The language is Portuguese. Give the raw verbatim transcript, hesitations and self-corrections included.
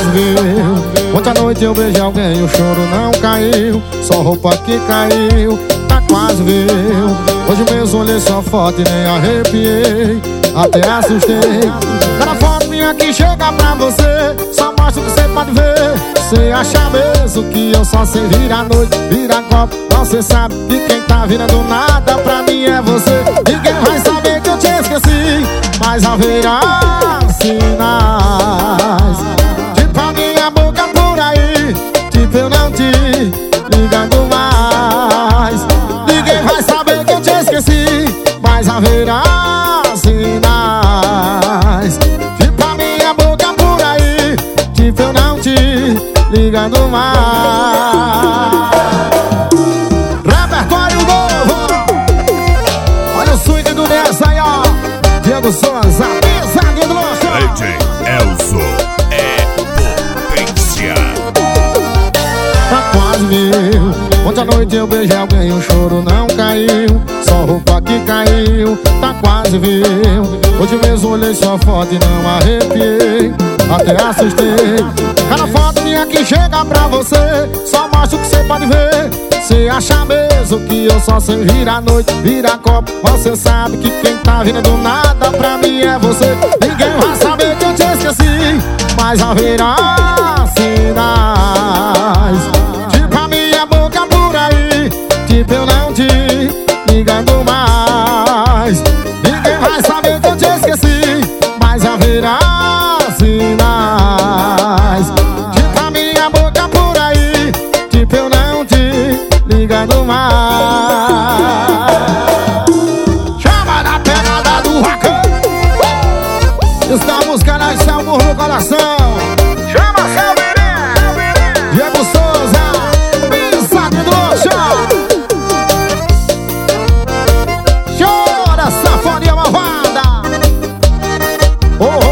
viu. Ontem à noite eu beijei alguém, o choro não caiu, só roupa que caiu, tá quase viu. Hoje mesmo olhei sua foto e nem arrepiei, até assustei. Cada foto minha que chega pra você, só mostra o que você pode ver. Você acha mesmo que eu só sei virar noite, virar copo? Você sabe que quem tá virando nada pra mim é você. Ninguém vai saber que eu te esqueci, mas haverá sinais. Tipo a minha boca por aí, tipo eu não te ligando mais. Ninguém vai saber que eu te esqueci, mas haverá sinais. Tipo a minha boca por aí, tipo eu não te ligando mais. Repertório novo, olha o swing do Nessa aí, ó. Diego Souza, pisadinha do Luxo. D J Elzo é potência. Tá quase mil. Ontem à noite eu beijei alguém, o choro não caiu, só roupa que caiu, tá quase viu. Hoje mesmo olhei sua foto e não arrepiei, até assustei. Cada foto minha que chega pra você, só mostra o que você pode ver. Você acha mesmo que eu só sei virar noite, virar copo? Você sabe que quem tá virando nada pra mim é você. Ninguém vai saber que eu te esqueci, mas haverá sinais. Tipo a minha boca por aí, tipo eu não te ligando mais. Ninguém vai saber que eu te esqueci, mas haverá sinais. Tipo a minha boca por aí, tipo eu não te ligando mais. Chama na pegada do Racão. Estamos canais Salmo no coração. Chama Salvirinha, Diego Souza, pisadinha do Luxo. Chora, safonia malvada. Oh,